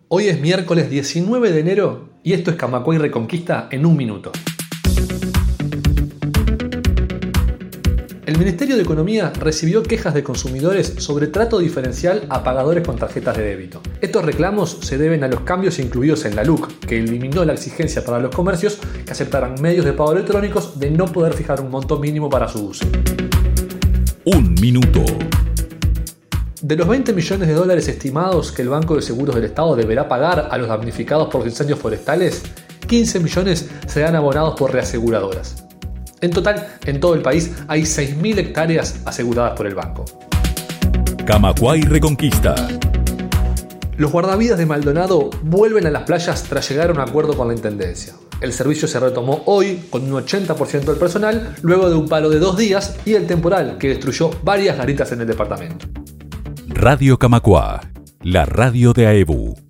Hoy es miércoles 19 de enero y esto es Camacuay Reconquista en un minuto. El Ministerio de Economía recibió quejas de consumidores sobre trato diferencial a pagadores con tarjetas de débito. Estos reclamos se deben a los cambios incluidos en la LUC, que eliminó la exigencia para los comercios que aceptaran medios de pago electrónicos de no poder fijar un monto mínimo para su uso. Un minuto. De los 20 millones de dólares estimados que el Banco de Seguros del Estado deberá pagar a los damnificados por incendios forestales, 15 millones serán abonados por reaseguradoras. En total, en todo el país hay 6.000 hectáreas aseguradas por el banco. Camacuay Reconquista. Los guardavidas de Maldonado vuelven a las playas tras llegar a un acuerdo con la Intendencia. El servicio se retomó hoy con un 80% del personal, luego de un paro de 2 días y el temporal que destruyó varias garitas en el departamento. Radio Camacuá, la radio de AEBU.